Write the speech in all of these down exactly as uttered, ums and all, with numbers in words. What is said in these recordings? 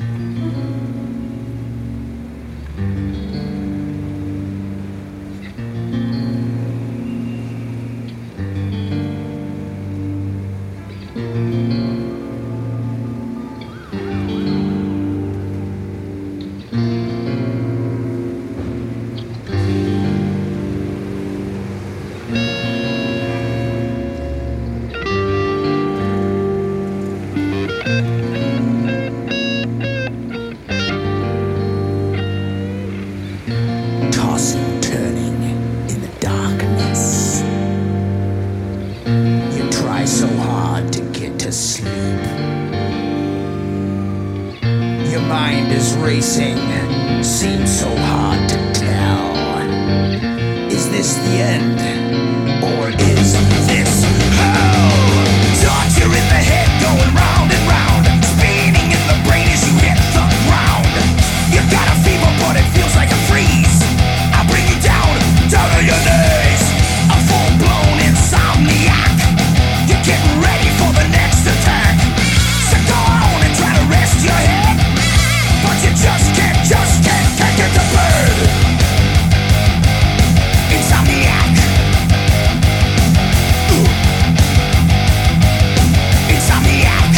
Tossing, turning in the darkness. You try so hard to get to sleep. Your mind is racing, seems so hard to tell. Is this the end, or is this hell? Torture in the head going round and round, spinning in the brain as you hit the ground. You got a fever but it feels like a freeze. I'll bring you down, down to your knees. A full-blown insomniac. You're getting ready for the next attack. So go on and try to rest your head, but you just can't, just can't, can't get to bed. Insomniac. Ooh. Insomniac.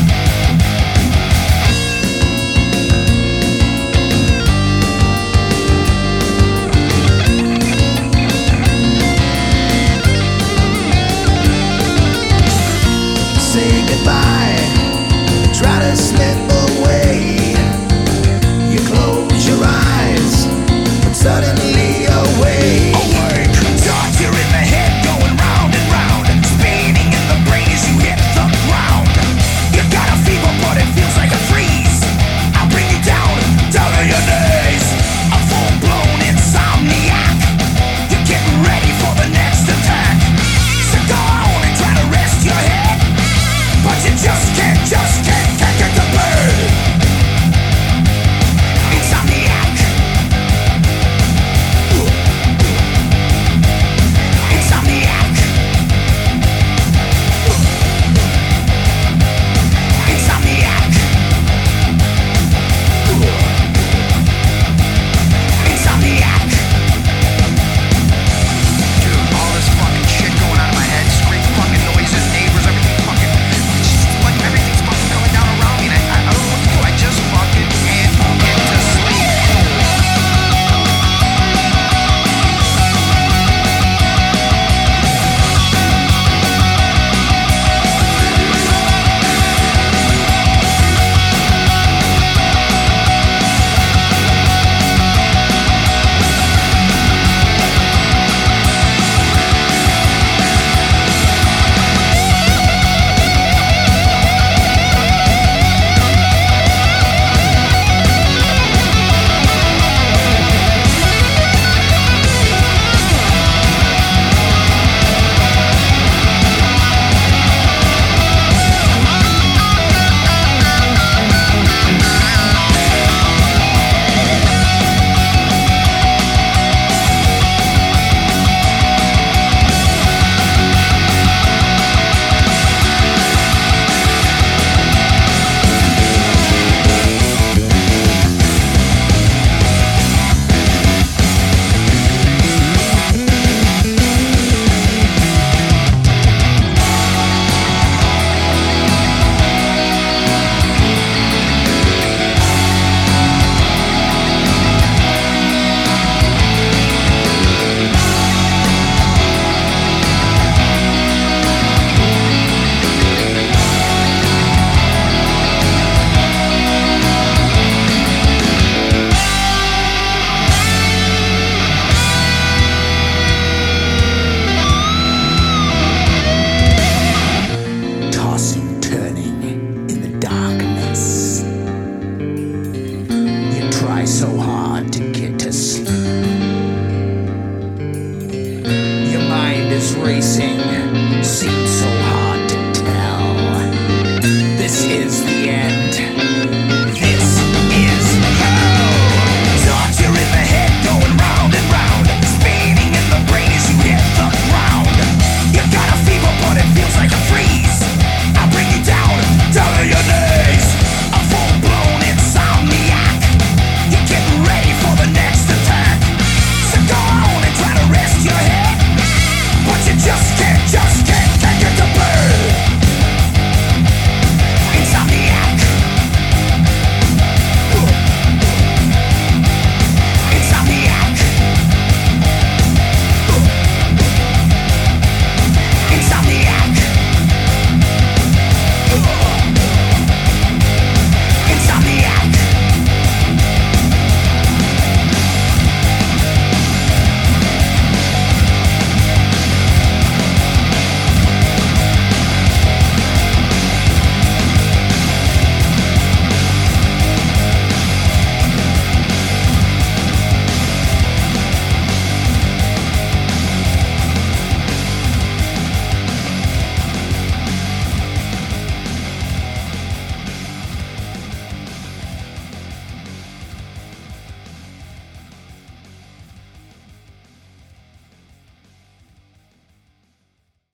Say goodbye, try to slip away. You close your eyes, but suddenly awake. Awake, torture in the head going round and round, spinning in the brain as you hit the ground. You got a fever but it feels like a freeze. I'll bring you down, down to your knees. A full-blown insomniac. You're getting ready for the next attack. So go on and try to rest your head, but you just can't, just can't, can't get to bed. Insomniac. Insomniac. Insomniac. Insomniac. Dude, all this fucking shit going on in my head, scream fucking noises, neighbors, everything fucking, it's just like everything's fucking coming down around me, and I, I, I don't know what to do. I just fucking can't get to sleep. Tossing, turning in the darkness. You try so hard to get to sleep. Your mind is racing, seems so hard to tell. This is